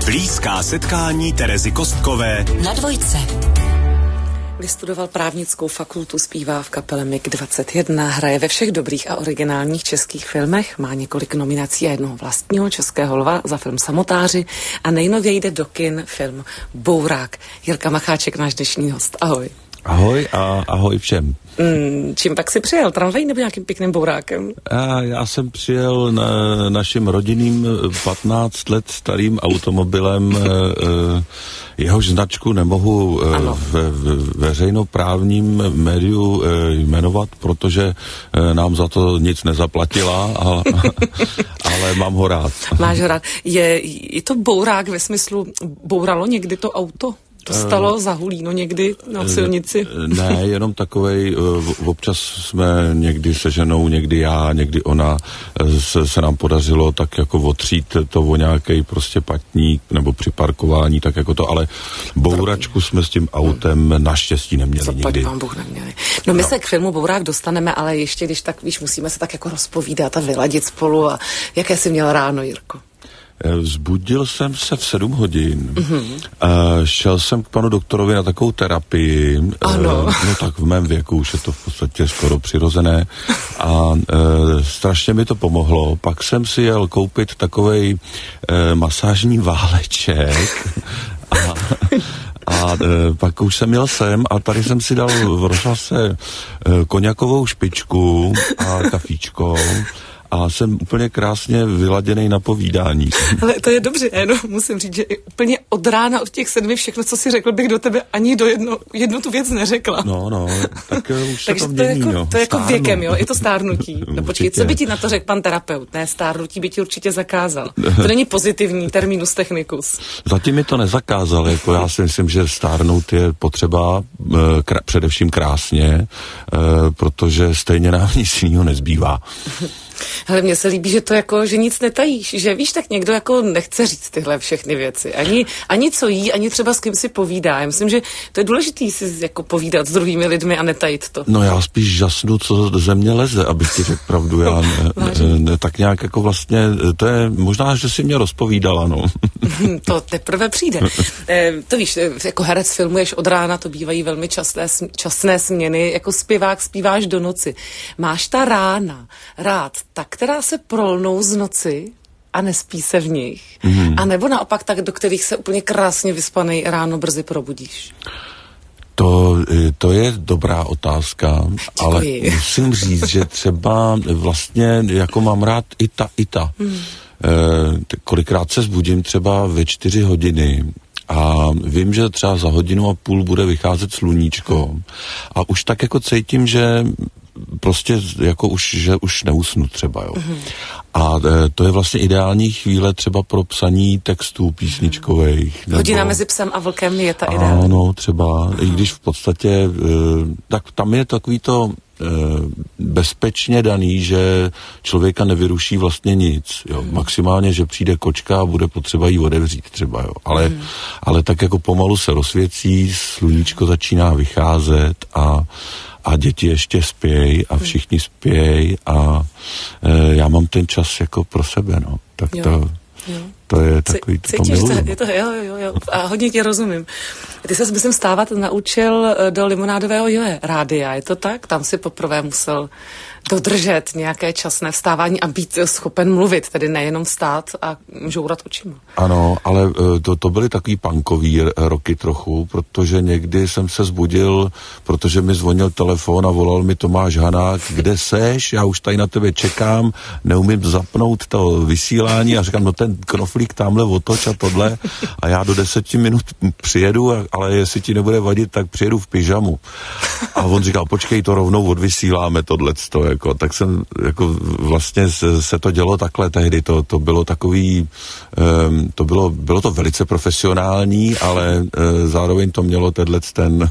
Blízká setkání Terezy Kostkové na Dvojce. Vystudoval právnickou fakultu, zpívá v kapele MiG-21, hraje ve všech dobrých a originálních českých filmech, má několik nominací a jednoho vlastního Českého lva za film Samotáři a nejnověji jde do kin film Bourák. Jirka Macháček, náš dnešní host. Ahoj. Ahoj a ahoj všem. Čím pak si přijel? Tramvají nebo nějakým pěkným bourákem? Já jsem přijel naším rodinným 15 let starým automobilem, jehož značku nemohu v veřejnoprávním médiu jmenovat, protože nám za to nic nezaplatila, ale mám ho rád. Máš ho rád. Je to bourák ve smyslu, bouralo někdy to auto? To stalo za hulíno někdy na silnici? Ne, jenom takovej, občas jsme někdy se ženou, někdy já, někdy ona, se nám podařilo tak jako otřít to o nějaký prostě patník nebo při parkování, tak jako to, ale bouračku jsme s tím autem naštěstí neměli nikdy. Pán Bůh neměli. No my se k filmu Bourák dostaneme, ale ještě, když tak víš, musíme se tak jako rozpovídat a vyladit spolu. A jaké jsi měl ráno, Jirko? Vzbudil jsem se v 7 hodin. Šel jsem k panu doktorovi na takovou terapii. No tak v mém věku už je to v podstatě skoro přirozené. A strašně mi to pomohlo. Pak jsem si jel koupit takovej masážní váleček. A pak už jsem jel sem a tady jsem si dal v rozhlase koňakovou špičku a kafíčko. A jsem úplně krásně vyladěnej na povídání. Ale to je dobře, jenom musím říct, že úplně od rána, od těch 7 všechno, co si řekl, bych do tebe ani do jednu tu věc neřekla. No, tak už se to mění, to je jako věkem, jo, je to stárnutí. No počkej, co by ti na to řekl pan terapeut? Ne, stárnutí by ti určitě zakázal. To není pozitivní terminus technicus. Zatím mi to nezakázal, jako já si myslím, že stárnout je potřeba především krásně, protože stejně nám nic jiného nezbývá. Hele, mně se líbí, že to jako, že nic netajíš, že víš, tak někdo jako nechce říct tyhle všechny věci. Ani co jí, ani třeba s kým si povídá. Já myslím, že to je důležitý si jako povídat s druhými lidmi a netajit to. No já spíš žasnu, co ze mě leze, abych ti řekl pravdu. Já tak nějak jako vlastně, to je možná, že si mě rozpovídala, no. To teprve přijde. To víš, jako herec filmuješ od rána, to bývají velmi časné směny, jako zpěvák zpíváš do noci. Máš ta rána rád, tak, která se prolnou z noci a nespí se v nich. A nebo naopak tak, do kterých se úplně krásně vyspanej ráno brzy probudíš? To je dobrá otázka, ale musím říct, že třeba vlastně jako mám rád i ta. Kolikrát se zbudím třeba ve 4 hodiny a vím, že třeba za 1,5 hodiny bude vycházet sluníčko a už tak jako cítím, že prostě jako že už neusnu třeba, jo. A to je vlastně ideální chvíle třeba pro psaní textů písničkových. Hodina mezi psem a vlkem je ta ideální. Ano, třeba, i když v podstatě, tak tam je takový to bezpečně daný, že člověka nevyruší vlastně nic, jo. Maximálně, že přijde kočka a bude potřeba jí otevřít třeba, jo. Ale tak jako pomalu se rozsvěcí, sluníčko začíná vycházet a děti ještě spějí a všichni spějí a já mám ten čas jako pro sebe, no. Tak to je takový, to miluji. Jo. A hodně tě rozumím. Ty se, myslím, stávat naučil do Limonádového rádia, je to tak? Tam si poprvé musel dodržet nějaké časné vstávání a být schopen mluvit, tedy nejenom vstát a žourat očima. Ano, ale to byly takový punkový roky trochu, protože někdy jsem se zbudil, protože mi zvonil telefon a volal mi Tomáš Hanák, kde seš, já už tady na tebe čekám, neumím zapnout to vysílání a říkám, no ten knoflík tamhle otoč a tohle a já do 10 minut přijedu, ale jestli ti nebude vadit, tak přijedu v pyžamu. A on říkal, počkej, to rovnou odvysíláme tohleto, jako, tak jsem, jako vlastně se to dělo takhle tehdy, to bylo takový, bylo to velice profesionální, ale zároveň to mělo ten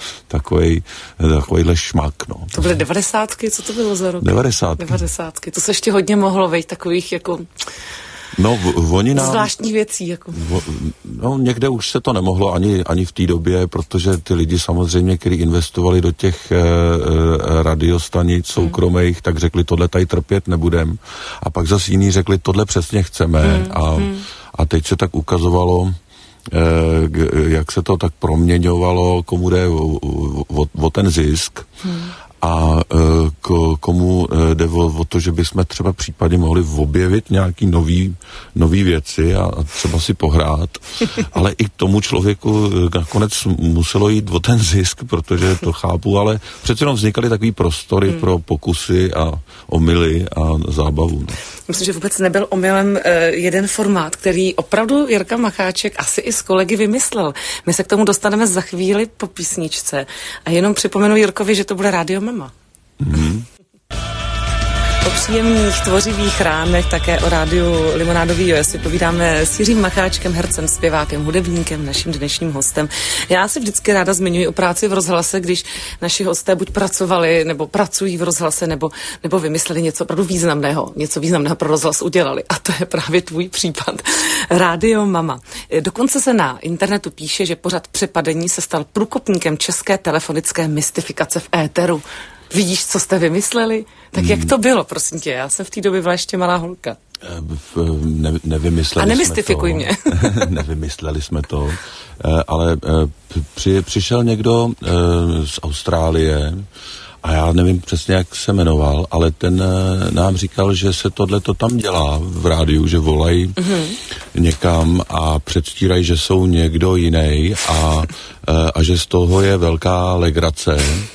takovejhle šmak, no. To byly 90, co to bylo za rok? 90. To se ještě hodně mohlo vejít takových jako No, oni nám... zvláštních věcí, jako. No, někde už se to nemohlo ani v té době, protože ty lidi samozřejmě, kteří investovali do těch radiostanic soukromých, tak řekli, tohle tady trpět nebudem. A pak zase jiní řekli, tohle přesně chceme. A teď se tak ukazovalo, jak se to tak proměňovalo, komu jde o ten zisk a komu jde o to, že bychom třeba případně mohli objevit nějaký nový věci a třeba si pohrát, ale i tomu člověku nakonec muselo jít o ten zisk, protože to chápu, ale přece jenom vznikaly takový prostory pro pokusy a omyly a zábavu. No. Myslím, že vůbec nebyl omylem jeden formát, který opravdu Jirka Macháček asi i s kolegy vymyslel. My se k tomu dostaneme za chvíli po písničce a jenom připomenu Jirkovi, že to bude Rádio Mama. O příjemných, tvořivých ránech, také o rádiu Limonádový Jo si povídáme s Jiřím Macháčkem, hercem, zpěvákem, hudebníkem, naším dnešním hostem. Já si vždycky ráda zmiňuji o práci v rozhlase, když naši hosté buď pracovali, nebo pracují v rozhlase, nebo vymysleli něco opravdu významného, pro rozhlas udělali. A to je právě tvůj případ. Rádio Mama. Dokonce se na internetu píše, že pořad Přepadení se stal průkopníkem české telefonické mystifikace v éteru. Vidíš, co jste vymysleli? Tak jak to bylo, prosím tě? Já jsem v té době byla ještě malá holka. Nevymysleli a nemystifikuj mě. Nevymysleli jsme to, ale přišel někdo z Austrálie a já nevím přesně, jak se jmenoval, ale ten nám říkal, že se tohleto tam dělá v rádiu, že volají někam a předstírají, že jsou někdo jiný a že z toho je velká legrace.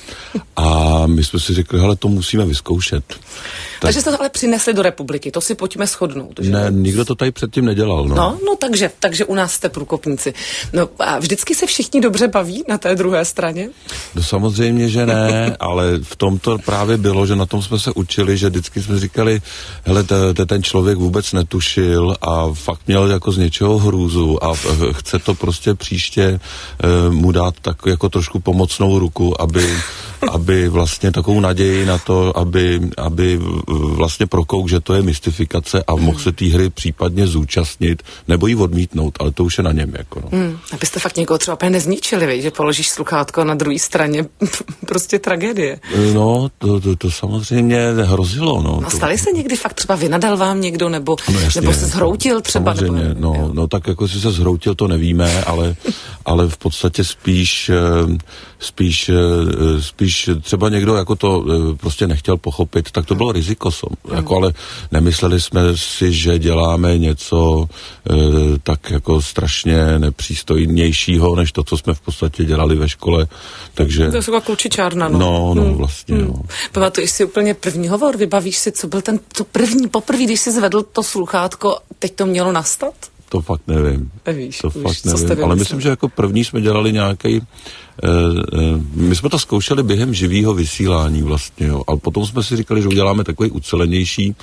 A my jsme si řekli, hele, to musíme vyzkoušet. Takže jste to ale přinesli do republiky, to si pojďme shodnout. Že? Ne, nikdo to tady předtím nedělal. No, takže u nás jste průkopníci. No a vždycky se všichni dobře baví na té druhé straně? No samozřejmě, že ne, ale v tom to právě bylo, že na tom jsme se učili, že vždycky jsme říkali, hele, ten člověk vůbec netušil a fakt měl jako z něčeho hrůzu a chce to prostě příště mu dát tak jako trošku pomocnou ruku, aby vlastně takovou naději na to, aby vlastně prokouk, že to je mystifikace a mohl se té hry případně zúčastnit nebo ji odmítnout, ale to už je na něm. Jako, no. Abyste fakt někoho třeba úplně nezničili, že položíš sluchátko a na druhé straně prostě tragédie. No, to samozřejmě hrozilo. No. A stali se někdy fakt třeba vynadal vám někdo, nebo se zhroutil třeba? Samozřejmě, no tak jako si se zhroutil, to nevíme, ale v podstatě spíš třeba někdo jako to prostě nechtěl pochopit, tak to bylo riziko. Jako, ale nemysleli jsme si, že děláme něco tak jako strašně nepřístojnějšího, než to, co jsme v podstatě dělali ve škole. Takže... To je taková klučičárna, no. No, vlastně, no. Pamatuješ si úplně první hovor? Vybavíš si, co byl poprvé, když jsi zvedl to sluchátko, teď to mělo nastat? To fakt nevím. Nevíš, to fakt nevím. Ale myslím, že jako první jsme dělali nějaký. My jsme to zkoušeli během živého vysílání vlastně, jo. Ale potom jsme si říkali, že uděláme takový ucelenější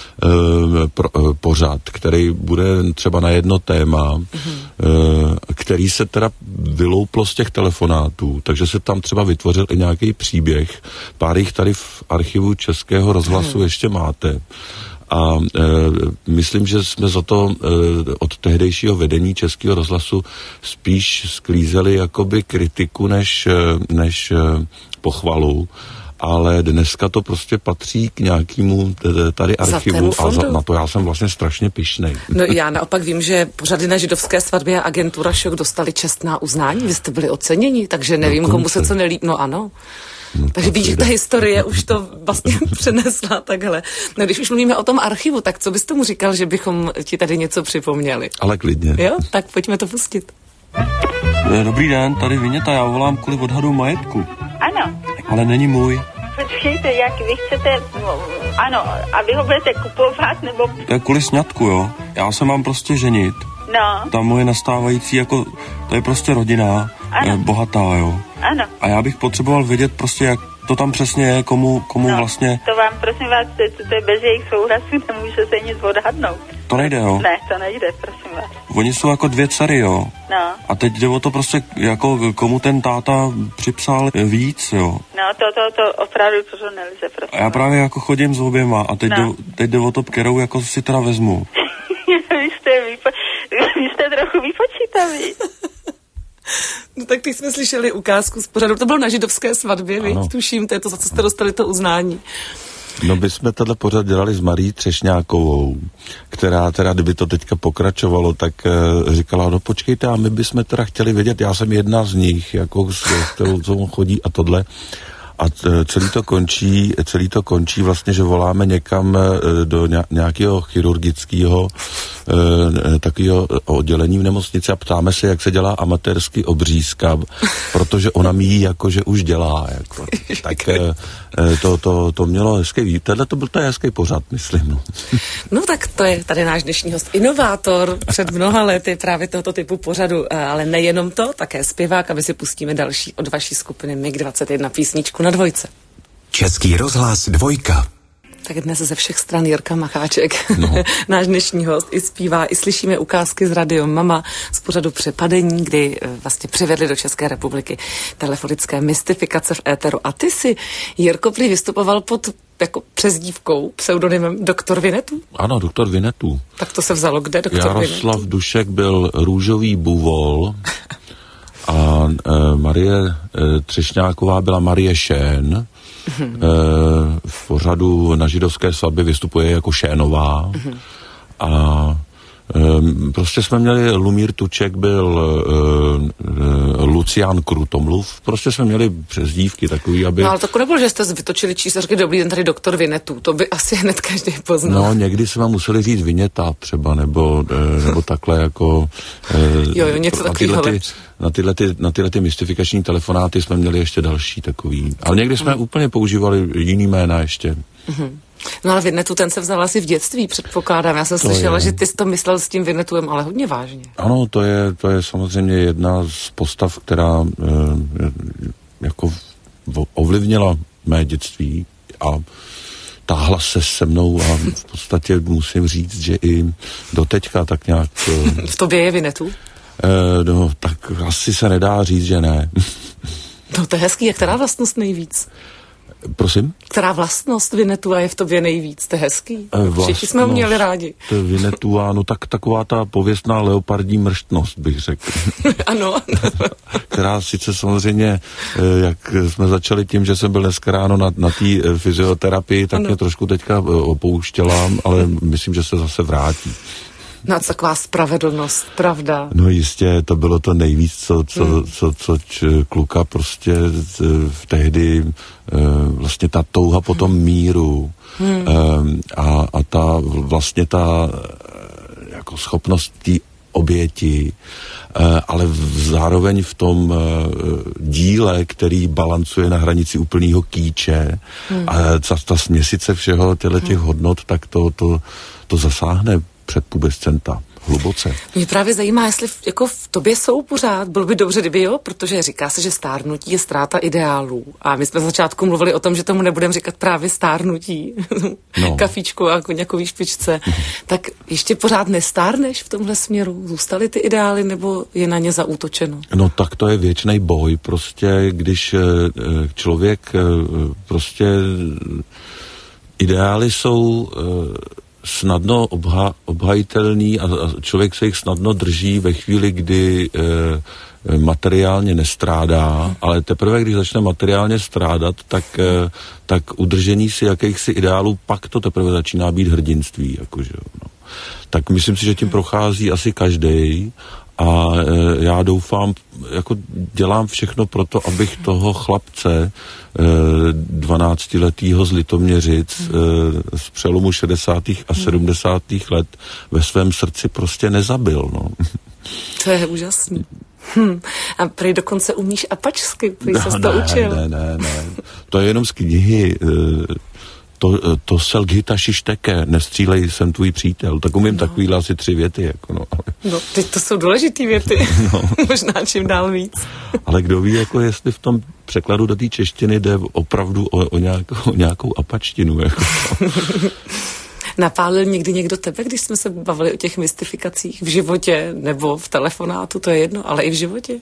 pořad, který bude třeba na jedno téma, který se teda vylouplo z těch telefonátů, takže se tam třeba vytvořil i nějaký příběh. Pár jich tady v archivu Českého rozhlasu ještě máte. A myslím, že jsme za to od tehdejšího vedení Českého rozhlasu spíš sklízeli jakoby kritiku než pochvalu, ale dneska to prostě patří k nějakému tady archivu a na to já jsem vlastně strašně pyšnej. No já naopak vím, že pořady na židovské svatbě a agentura Šok dostali čestná uznání, vy jste byli oceněni, takže nevím, komu se co nelíbí, no ano. No, takže víš, že ta historie už to vlastně přenesla takhle. No když už mluvíme o tom archivu, tak co bys tomu říkal, že bychom ti tady něco připomněli? Ale klidně. Jo, tak pojďme to pustit. Dobrý den, tady Viněta, já volám kvůli odhadu majetku. Ano. Ale není můj. Počkejte, jak vy chcete, ano, a vy ho budete kupovat, nebo... To je kvůli sňatku, jo. Já se mám prostě ženit. No. Ta moje nastávající, jako, to je prostě rodina, bohatá, jo. Ano. A já bych potřeboval vědět prostě, jak to tam přesně je, komu vlastně... To vám, prosím vás, to je bez jejich souhlasu, nemůže se nic odhadnout. To nejde, jo? Ne, to nejde, prosím vás. Oni jsou jako 2 dcery, jo? No. A teď jde o to prostě, jako komu ten táta připsal víc, jo? No, to opravdu to nelze, prosím. A já právě jako chodím s oběma a teď jde o to, kterou jako si teda vezmu. Vy jste trochu vypočítaví. No tak teď jsme slyšeli ukázku z pořadu, to bylo na židovské svatbě, víc, tuším, to je to, za co jste dostali to uznání. No my jsme tenhle pořad dělali s Marí Třešňákovou, která teda, kdyby to teďka pokračovalo, tak říkala, no počkejte, a my bychom teda chtěli vědět, já jsem jedna z nich, jako s kterou chodí a tohle. A celý to končí vlastně, že voláme někam do nějakého chirurgického takového oddělení v nemocnici a ptáme se, jak se dělá amatérský obřízka, protože ona mi jako, že už dělá. Jako. Tak to mělo hezký, to byl hezký pořad, myslím. No tak to je tady náš dnešní host, inovátor před mnoha lety právě tohoto typu pořadu, ale nejenom to, také zpěvák, a my si pustíme další od vaší skupiny MiG-21 písničku na dvojce. Český rozhlas 2. Tak dnes ze všech stran Jirka Macháček, náš dnešní host, i zpívá, i slyšíme ukázky z Radio Mama z pořadu Přepadení, kdy vlastně přivedli do České republiky telefonické mystifikace v éteru. A ty si, Jirko, prý vystupoval pod jako přezdívkou, pseudonymem Doktor Vinetů? Ano, Doktor Vinetů. Tak to se vzalo kde, Doktor Vinetů? Jaroslav Dušek byl Růžový buvol a Marie Třešňáková byla Marie Šén. V pořadu Na židovské svatbě vystupuje jako Šénová. A prostě jsme měli, Lumír Tuček byl Lucián Krutomluv, prostě jsme měli přezdívky takový, aby... No ale to nebylo, že jste vytočili čísařky Dobrý den, tady Doktor Vinetů, to by asi hned každý poznal. No, někdy jsme museli říct Viněta třeba, nebo takhle jako... jo, něco takového. Na tyhle ty mystifikační telefonáty jsme měli ještě další takový. Ale někdy jsme úplně používali jiný jména ještě. No ale Vinetu, ten se vzal asi v dětství, předpokládám. Já jsem slyšela, že ty jsi to myslel s tím Vinetuem, ale hodně vážně. Ano, to je samozřejmě jedna z postav, která jako ovlivnila mé dětství a táhla se mnou a v podstatě musím říct, že i doteďka tak nějak... V tobě je Vinetu? No, tak asi se nedá říct, že ne. No to je hezký, a která vlastnost nejvíc? Prosím? Která vlastnost Vinetua je v tobě nejvíc? To je hezký. Všichni jsme ho měli rádi. To Vinetua, no tak taková ta pověstná leopardní mrštnost, bych řekl. Ano. Která sice samozřejmě, jak jsme začali tím, že jsem byl dneska ráno na té fyzioterapii, tak mě trošku teďka opouštěla, ale myslím, že se zase vrátí. No, taková spravedlnost, pravda. No jistě, to bylo to nejvíc, co kluka prostě tehdy vlastně ta touha po tom míru a ta vlastně ta jako schopnost té oběti, ale zároveň v tom díle, který balancuje na hranici úplného kýče a ta směsice všeho těch hodnot, tak to zasáhne předpubescenta hluboce. Mě právě zajímá, jestli jako v tobě jsou pořád. Bylo by dobře, kdyby jo, protože říká se, že stárnutí je ztráta ideálů. A my jsme na začátku mluvili o tom, že tomu nebudeme říkat právě stárnutí. Kafíčko a koněkový špičce. Tak ještě pořád nestárneš v tomhle směru? Zůstaly ty ideály, nebo je na ně zaútočeno? No tak to je věčný boj. Prostě když člověk prostě ideály jsou snadno obhajitelný a člověk se jich snadno drží ve chvíli, kdy materiálně nestrádá, ale teprve, když začne materiálně strádat, tak udržení si jakýchsi ideálů, pak to teprve začíná být hrdinství. Jakože, no. Tak myslím si, že tím prochází asi každej a já doufám, jako dělám všechno pro to, abych toho chlapce 12letýho z Litoměřic z přelomu 60. a 70. let ve svém srdci prostě nezabil. No. To je úžasný. A prý dokonce umíš apačsky, prý ses to učil. Ne. To je jenom z knihy. To Selgita Šišteke, nestřílej, jsem tvůj přítel. Tak umím takovýhle asi 3 věty. Jako no, teď to jsou důležitý věty. Možná čím dál víc. Ale kdo ví, jako jestli v tom překladu do té češtiny jde opravdu o nějakou apačtinu. Jako. Napálil někdy někdo tebe, když jsme se bavili o těch mystifikacích v životě nebo v telefonátu, to je jedno, ale i v životě?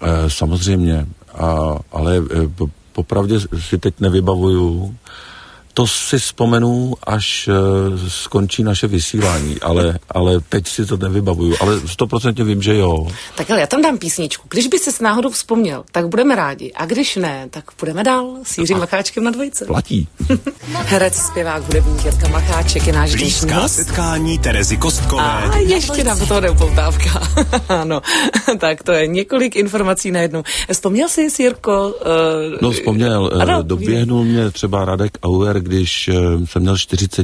Samozřejmě, ale popravdě si teď nevybavuju. to si vzpomenu, až skončí naše vysílání, ale teď si to nevybavuju, ale 100% vím, že jo. Tak ale já tam dám písničku. Když by si náhodou vzpomněl, tak budeme rádi. A když ne, tak půjdeme dál s Jiřím Macháčkem na dvojce. Platí. Herec, zpěvák, hudebník Jirka Macháček je náš dnešní Blízká host. Setkání Terezy Kostkové. A ještě nám do toho neupoutávka. Ano, tak to je několik informací najednou. Vzpomněl jsi, Jirko? No vzpomněl, ano, doběhnul mě třeba Radek Auer, když jsem měl 40.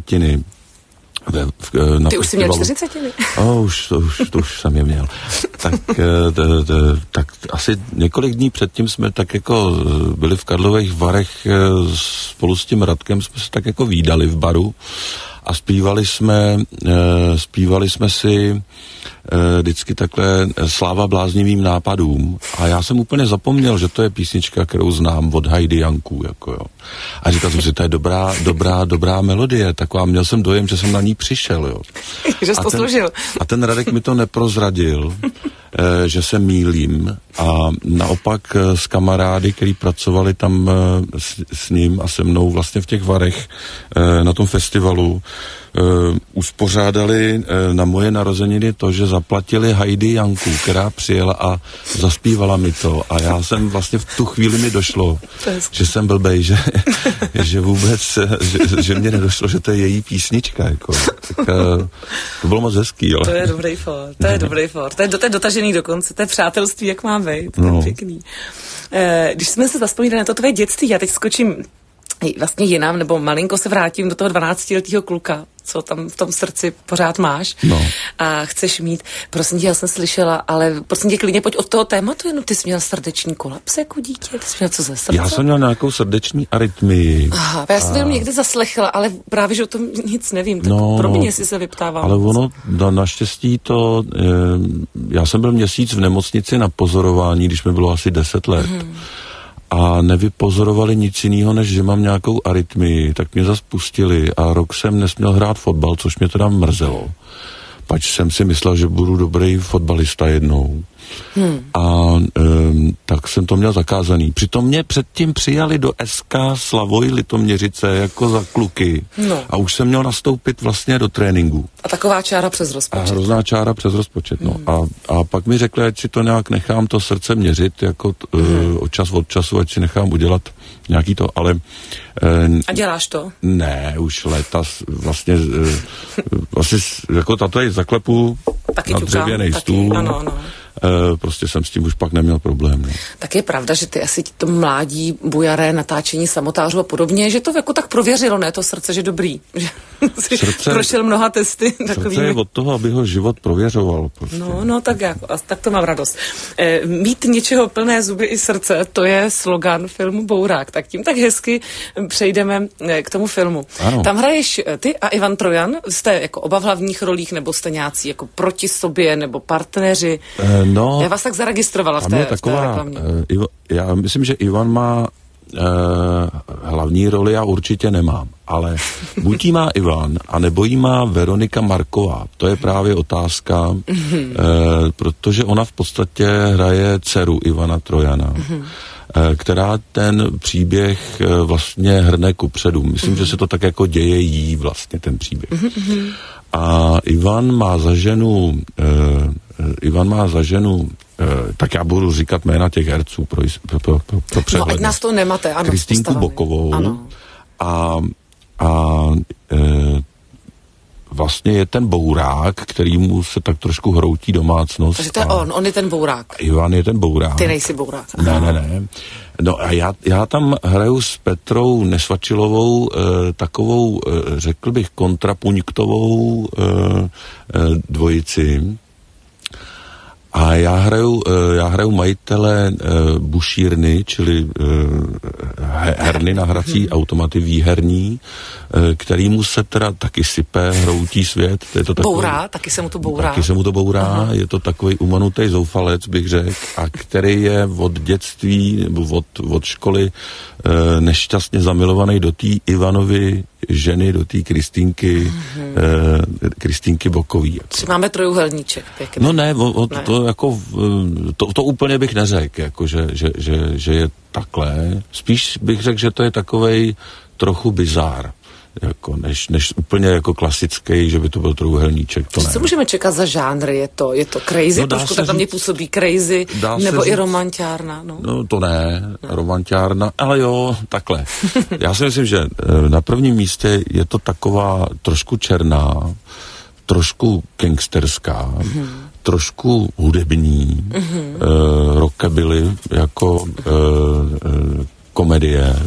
Ty už jsi měl 40? To už jsem je měl. Tak asi několik dní předtím jsme tak jako byli v Karlových Varech spolu s tím Radkem, jsme se tak jako vídali v baru a zpívali jsme si vždycky takhle Sláva bláznivým nápadům a já jsem úplně zapomněl, že to je písnička, kterou znám od Heidi Janků, jako jo. A říkal jsem si, to je dobrá melodie, taková, měl jsem dojem, že jsem na ní přišel, jo. Že jsi to složil. A ten Radek mi to neprozradil, že se mýlím a naopak s kamarády, který pracovali tam s ním a se mnou vlastně v těch Varech na tom festivalu, uspořádali na moje narozeniny to, že zaplatili Heidi Janku, která přijela a zaspívala mi to a já jsem vlastně v tu chvíli mi došlo, že jsem blbej, že vůbec, že mě nedošlo, že to je její písnička, jako. Tak, to bylo moc hezký, ale... To je dobrý for. To je dotažený dokonce, to je přátelství, jak má být, to je pěkný. Když jsme se zazpomínali na to tvoje dětství, já teď skočím vlastně jinam, nebo malinko se vrátím do toho 12letého kluka, co tam v tom srdci pořád máš a chceš mít. Prosím tě, já jsem slyšela, ale prosím tě, klidně pojď od toho tématu, jenom ty jsi měl srdeční kolaps jako dítě, ty jsi měl co ze srdce? Já jsem měl nějakou srdeční arytmii. Aha, já jsem to někdy zaslechla, ale právě, že o tom nic nevím, tak pro mě si se vyptávám. Ale ono, naštěstí to, já jsem byl měsíc v nemocnici na pozorování, když mi bylo asi 10 let. A nevypozorovali nic jiného, než že mám nějakou arytmii, tak mě zas pustili a rok jsem nesměl hrát fotbal, což mě teda mrzelo. Pač jsem si myslel, že budu dobrý fotbalista jednou. Tak jsem to měl zakázaný. Přitom mě předtím přijali do SK Slavoj Litoměřice jako za kluky. A už jsem měl nastoupit vlastně do tréninku. A taková čára přes rozpočet. A hrozná čára přes rozpočet, A pak mi řekli, ať si to nějak nechám to srdce měřit, jako od času, ať si nechám udělat nějaký to, ale... A děláš to? Ne, už léta vlastně jako tady zaklepu taky na dřevěnej stůl. Ano. Prostě jsem s tím už pak neměl problém. Ne? Tak je pravda, že ty asi to mládí, bujaré, natáčení samotářů a podobně, že to jako tak prověřilo, ne, to srdce, že dobrý. Že srdce, prošel mnoha testy. Srdce je od toho, aby ho život prověřoval. Prostě. No, tak jako, tak to mám radost. Mít něčeho plné zuby i srdce, to je slogan filmu Bourák. Tak tím tak hezky přejdeme k tomu filmu. Ano. Tam hraješ ty a Ivan Trojan, jste jako oba v hlavních rolích, nebo jste nějací jako proti sobě, nebo partneři? Já vás tak zaregistrovala v té reklamě. Já myslím, že Ivan má hlavní roli, já určitě nemám, ale buď jí má Ivan, anebo jí má Veronika Marková. To je právě otázka, protože ona v podstatě hraje dceru Ivana Trojana, která ten příběh vlastně hrne kupředu. Myslím, že se to tak jako děje jí vlastně ten příběh. A Ivan má za ženu tak já budu říkat jména těch herců pro přehled. No, ať nás to nemáte, ano. Kristýnku Bokovou. Ano. A vlastně je ten bourák, kterýmu se tak trošku hroutí domácnost. Takže to je on je ten bourák. Ivan je ten bourák. Ty nejsi bourák. Ne. No a já tam hraju s Petrou Nesvačilovou takovou, řekl bych, kontrapunktovou dvojici. A já hraju majitele bušírny, čili herny na hrací automaty výherní, kterýmu se teda taky sype, hroutí svět. To je to takový, bourá, taky se mu to bourá. Taky se mu to bourá, aha. Je to takový umanutý zoufalec, bych řekl, a který je od dětství, nebo od školy nešťastně zamilovaný do té Ivanovy ženy, do té Kristýnky Bokový. Jako. Máme trojuhelníček. Pěkný. No ne, to jako, to úplně bych neřekl, jako že je takhle. Spíš bych řekl, že to je takovej trochu bizár. jako než úplně jako klasický, že by to byl trojúhelníček, to ne. Co můžeme čekat za žánr? Je to crazy? No, trošku tak na mě působí crazy, nebo i romantiárna? No to ne, romantiárna, ale jo, takhle. Já si myslím, že na prvním místě je to taková trošku černá, trošku gangsterská, trošku hudební, rockabilly jako komedie,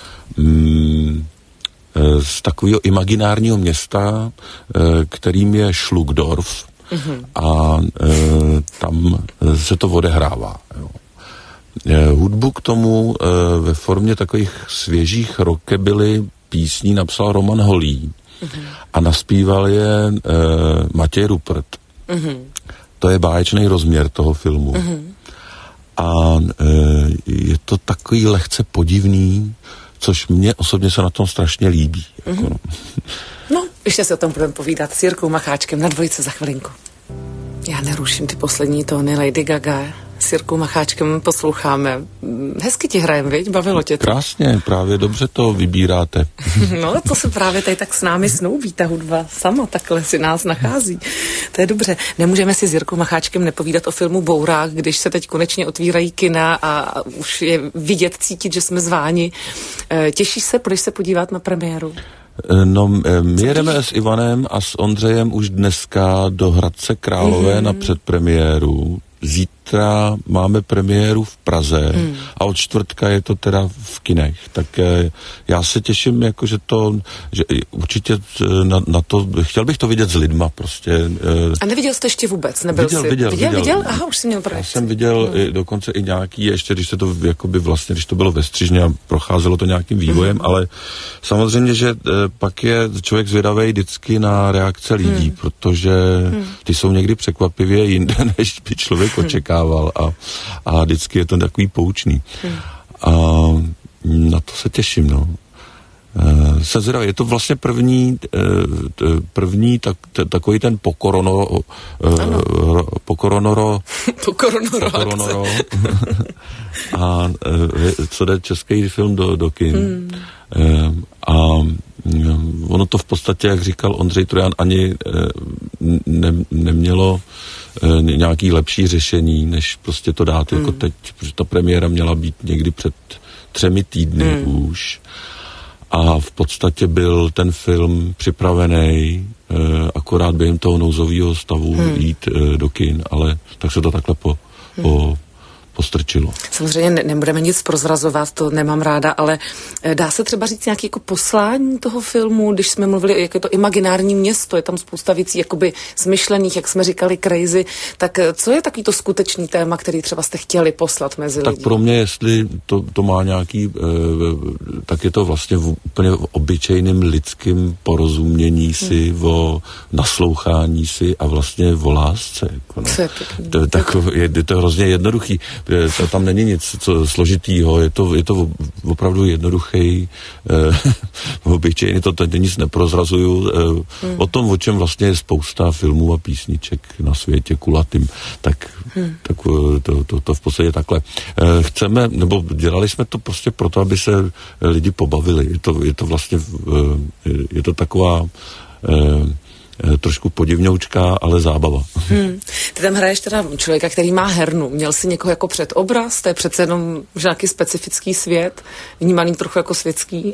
z takového imaginárního města, kterým je Schlugdorf, a tam se to odehrává. Jo. Hudbu k tomu ve formě takových svěžích rockabilly písní napsal Roman Holý a naspíval je Matěj Rupert. To je báječný rozměr toho filmu. A je to takový lehce podivný, což mně osobně se na tom strašně líbí. Jako no, ještě si o tom budeme povídat s Jirkou Macháčkem na Dvojce za chvilinku. Já neruším ty poslední tóny Lady Gaga. S Jirkou Macháčkem posloucháme. Hezky ti hrajem, viď? Bavilo tě to? Krásně, právě dobře to vybíráte. No, to se právě tady tak s námi snoubí, ta hudba sama takhle si nás nachází. To je dobře. Nemůžeme si s Jirkou Macháčkem nepovídat o filmu Bourák, když se teď konečně otvírají kina a už je vidět, cítit, že jsme zváni. Těšíš se, půjdeš se podívat na premiéru? No, my jedeme s Ivanem a s Ondřejem už dneska do Hradce Králové na předpremiéru. Zítra máme premiéru v Praze a od čtvrtka je to teda v kinech. Tak já se těším, jako, že určitě na to, chtěl bych to vidět s lidma prostě. A neviděl jsi to ještě vůbec? Nebyl viděl? Aha, už jsi měl projekt. Já jsem viděl dokonce i nějaký, ještě když se to jakoby vlastně, když to bylo ve střižně a procházelo to nějakým vývojem, ale samozřejmě, že pak je člověk zvědavej vždycky na reakce lidí, protože ty jsou někdy překvapivě jinde, než by člověk očekával a vždycky je to takový poučný. A na to se těším, no. Je to vlastně první takový ten pokoronoro a co jde český film do kin. A ono to v podstatě, jak říkal Ondřej Trojan, ani nemělo nějaký lepší řešení, než prostě to dát jako teď, protože ta premiéra měla být někdy před 3 týdny už. A v podstatě byl ten film připravený akorát během toho nouzového stavu jít do kin, ale tak se to takhle postrčilo. Samozřejmě nebudeme nic prozrazovat, to nemám ráda, ale dá se třeba říct nějaké jako poslání toho filmu, když jsme mluvili, jak je to imaginární město, je tam spousta věcí jakoby smyšlených, jak jsme říkali, crazy, tak co je takový to skutečný téma, který třeba jste chtěli poslat mezi lidi? Tak pro mě, jestli to má nějaký, tak je to vlastně úplně obyčejným lidským porozumění si, o naslouchání si a vlastně o lásce. Jako no. Je to hrozně jednoduchý. Tam není nic složitýho, je to opravdu jednoduchý, obyčejný, to teď nic neprozrazuju. O tom, o čem vlastně je spousta filmů a písniček na světě kulatým, tak to v podstatě takhle. Chceme, nebo dělali jsme to prostě proto, aby se lidi pobavili. Je to vlastně, je to taková trošku podivňoučká, ale zábava. Ty tam hraješ teda člověka, který má hernu. Měl jsi někoho jako předobraz? To je přece jenom nějaký specifický svět, vnímaný trochu jako světský.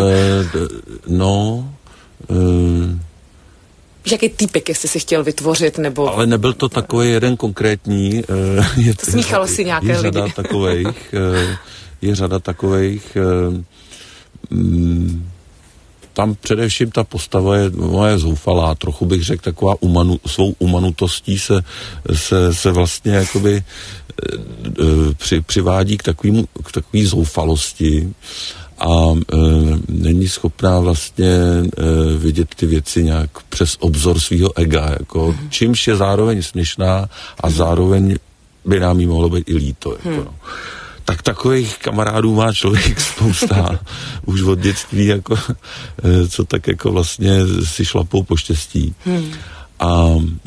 Jaký týpek, jestli si chtěl vytvořit, nebo... Ale nebyl to takový jeden konkrétní. Smíchalo si nějaké lidi. Je řada takových. Tam především ta postava je zoufalá, trochu bych řekl taková svou umanutostí se vlastně jakoby přivádí k takový zoufalosti a není schopná vlastně vidět ty věci nějak přes obzor svého ega, jako, čímž je zároveň směšná a zároveň by nám jí mohlo být i líto. Jako, no. Tak takových kamarádů má člověk spousta už od dětství, jako, co tak jako vlastně si šlapou po štěstí. A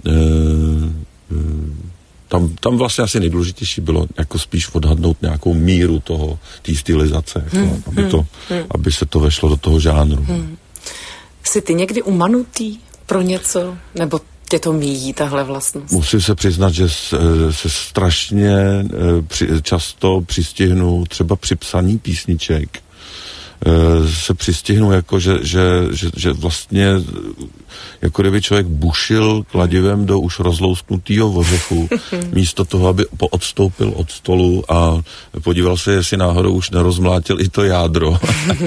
tam vlastně asi nejdůležitější bylo jako spíš odhadnout nějakou míru té stylizace, jako, aby se to vešlo do toho žánru. Jsi ty někdy umanutý pro něco? Nebo tě to míjí, tahle vlastnost? Musím se přiznat, že se strašně často přistihnu třeba při psaní písniček. Se přistihnu jako, že vlastně jako kdyby člověk bušil kladivem do už rozlousknutýho ořechu, místo toho, aby odstoupil od stolu a podíval se, jestli náhodou už nerozmlátil i to jádro.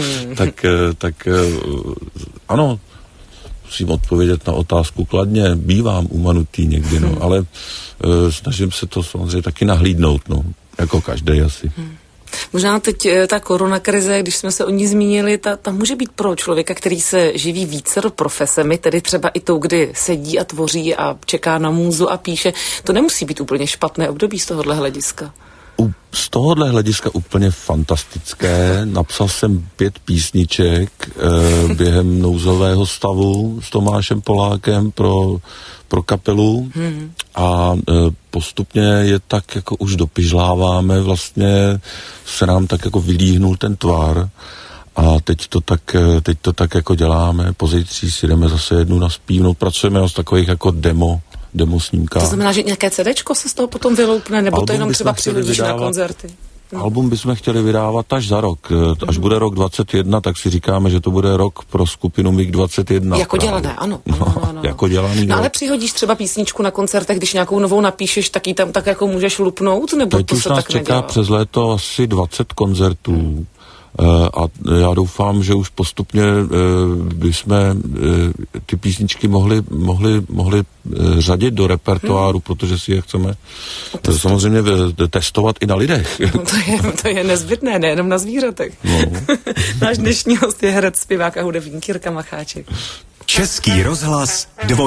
tak ano, musím odpovědět na otázku kladně, bývám umanutý někdy, no, ale snažím se to samozřejmě taky nahlídnout, no, jako každý asi. Možná teď ta koronakrize, když jsme se o ní zmínili, ta může být pro člověka, který se živí vícero profesemi, tedy třeba i tou, kdy sedí a tvoří a čeká na můzu a píše. To nemusí být úplně špatné období z tohohle hlediska. Z tohohle hlediska úplně fantastické. Napsal jsem 5 písniček během nouzového stavu s Tomášem Polákem pro kapelu a postupně je tak jako už dopižláváme, vlastně se nám tak jako vylíhnul ten tvar a teď to tak jako děláme, pozítří si jdeme zase jednu naspívnout, pracujeme z takových jako demo snímkách. To znamená, že nějaké CDčko se z toho potom vyloupne, nebo album to jenom třeba přihodíš na koncerty? No. Album bychom chtěli vydávat až za rok. Až bude rok 21, tak si říkáme, že to bude rok pro skupinu MIG 21. Jako dělané, ano. No. Jako dělaný. No, ale přihodíš třeba písničku na koncertech, když nějakou novou napíšeš, tak ji tam tak jako můžeš lupnout, nebo teď to už se nás tak čeká nedělá? Přes léto asi 20 koncertů. A já doufám, že už postupně bychom ty písničky mohli řadit do repertoáru, protože si je chceme samozřejmě testovat i na lidech. No to je nezbytné, nejenom na zvířatech. No. Náš dnešní host je herec, zpěvák a hudebník Jirka Macháček. Český rozhlas 2.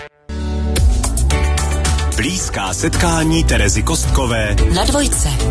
Blízká setkání Terezy Kostkové na 2.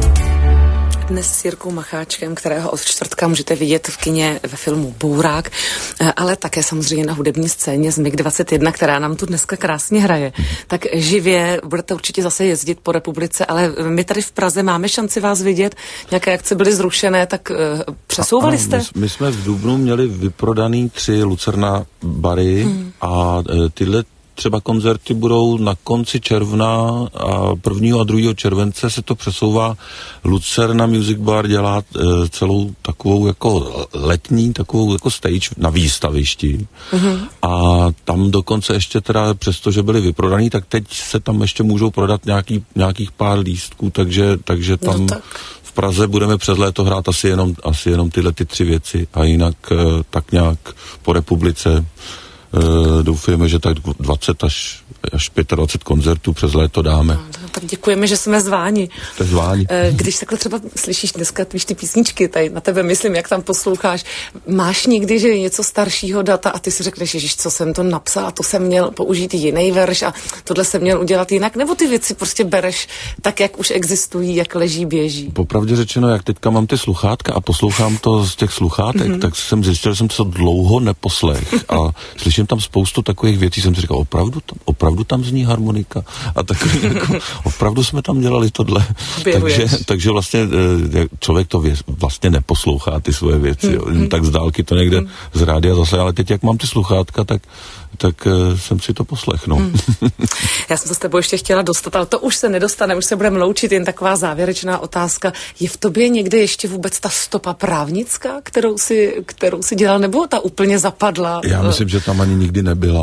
Dnes s Jirkou Macháčkem, kterého od čtvrtka můžete vidět v kině ve filmu Bourák, ale také samozřejmě na hudební scéně z MIG 21, která nám tu dneska krásně hraje. Tak živě budete určitě zase jezdit po republice, ale my tady v Praze máme šanci vás vidět. Nějaké akce byly zrušené, tak přesouvali jste? My jsme v dubnu měli vyprodaný 3 Lucerna bary a tyhle třeba koncerty budou na konci června a 1. a 2. července se to přesouvá. Lucerna Music Bar dělá celou takovou jako letní, takovou jako stage na výstavišti. A tam dokonce ještě teda, přestože byly vyprodaný, tak teď se tam ještě můžou prodat nějakých pár lístků, takže tam v Praze budeme přes léto hrát asi jenom tyhle 3 věci a jinak tak nějak po republice doufujeme, že tak 20 až 25 koncertů přes léto dáme. No, tak děkujeme, že jsme zváni. Když takhle třeba slyšíš dneska ty písničky, tady na tebe myslím, jak tam posloucháš, máš někdy, že něco staršího data a ty si řekneš, ježiš, co jsem to napsal a to jsem měl použít jiný verš a tohle jsem měl udělat jinak, nebo ty věci prostě bereš tak, jak už existují, jak leží, běží? Popravdě řečeno, jak teďka mám ty sluchátka a poslouchám to z těch sluchátek, tak jsem zjistil, že jsem to dlouho neposlech a slyším tam spoustu takových věcí, jsem si říkal, opravdu tam zní harmonika a takový jako, opravdu jsme tam dělali tohle. Takže vlastně člověk to vlastně neposlouchá ty svoje věci, tak z dálky to někde z rádia zase, ale teď jak mám ty sluchátka, tak jsem si to poslechnul. Já jsem se s tebou ještě chtěla dostat, ale to už se nedostane, už se budeme loučit, jen taková závěrečná otázka. Je v tobě někde ještě vůbec ta stopa právnická, kterou si dělal, nebo ta úplně zapadla? Já myslím, že tam ani nikdy nebyla.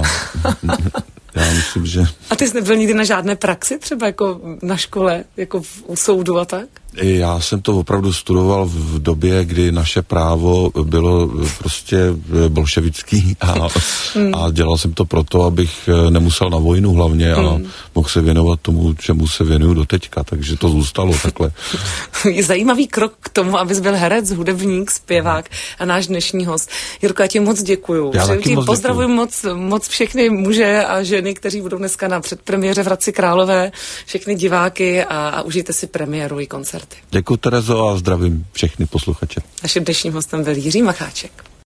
Já myslím, že... A ty jsi nebyl nikdy na žádné praxi, třeba jako na škole, jako u soudu a tak? Já jsem to opravdu studoval v době, kdy naše právo bylo prostě bolševický a dělal jsem to proto, abych nemusel na vojnu hlavně a mohl se věnovat tomu, čemu se věnuju doteďka, takže to zůstalo takhle. Je zajímavý krok k tomu, abys byl herec, hudebník, zpěvák a náš dnešní host. Jirko, já ti moc děkuju. Pozdravuji moc všechny muže a ženy, kteří budou dneska na předpremiéře v Hradci Králové, všechny diváky a užijte si premiéru i koncert. Děkuji, Terezo, a zdravím všechny posluchače. Naším dnešním hostem byl Jiří Macháček.